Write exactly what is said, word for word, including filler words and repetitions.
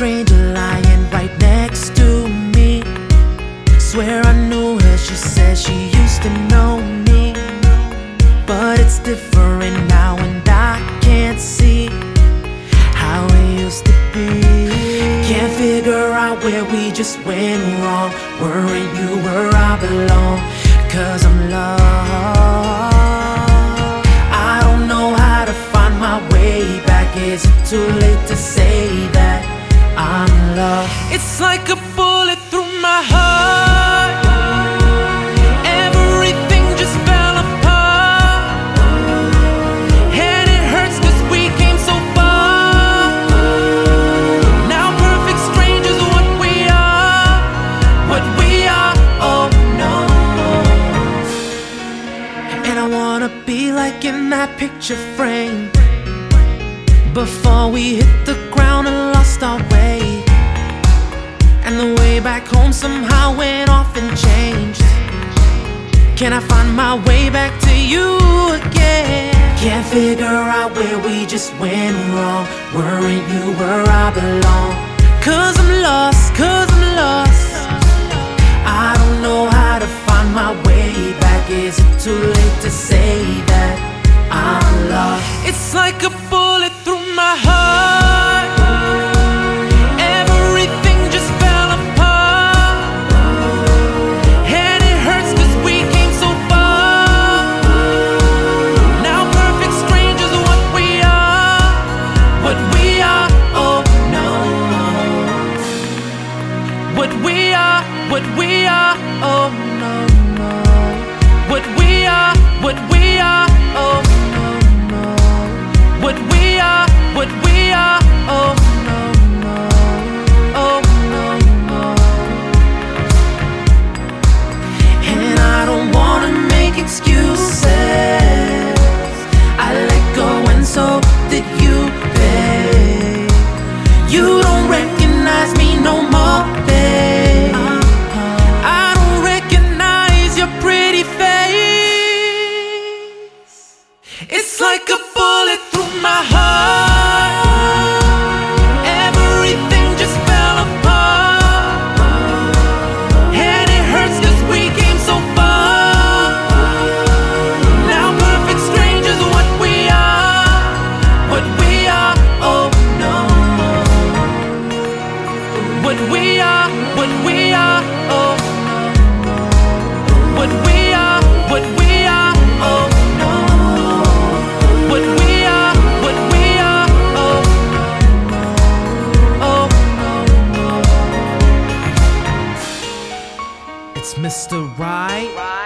stranger lying right next to me. Swear I knew her, she said she used to know me. But it's different now and I can't see how it used to be. Can't figure out where we just went wrong. Weren't you where I belong? Cause I'm lost. I don't know how to find my way back. Is it too late to say that I'm lost? It's like a bullet through my heart. Everything just fell apart. And it hurts cause we came so far. Now perfect strangers, what we are. What we are, oh no. And I wanna be like in that picture frame, before we hit the ground and lost our way. And the way back home somehow went off and changed. Can I find my way back to you again? Can't figure out where we just went wrong. Weren't you where I belong? Cause I'm lost, cause I'm lost. I don't know how to find my way back. Is it too late to say that I'm lost? It's like a bullet through my heart. Everything just fell apart. And it hurts cause we came so far. Now perfect strangers, what we are. What we are, oh no. What we are, what we are, oh no, no. What we are, what we are, oh no, no. What we are, what we are, oh no, no, oh no, no. And I don't wanna make excuses. I let go and so did you, babe. You don't recognize me no more, babe. I don't recognize your pretty face. It's like a bullet through my heart. Everything just fell apart. And it hurts cause we came so far. Now perfect strangers, what we are. What we are, oh no. What we are, what we are, oh no. What we are, what we are, oh no. What we are, what we are, oh no, oh no, no. It's Mister Right.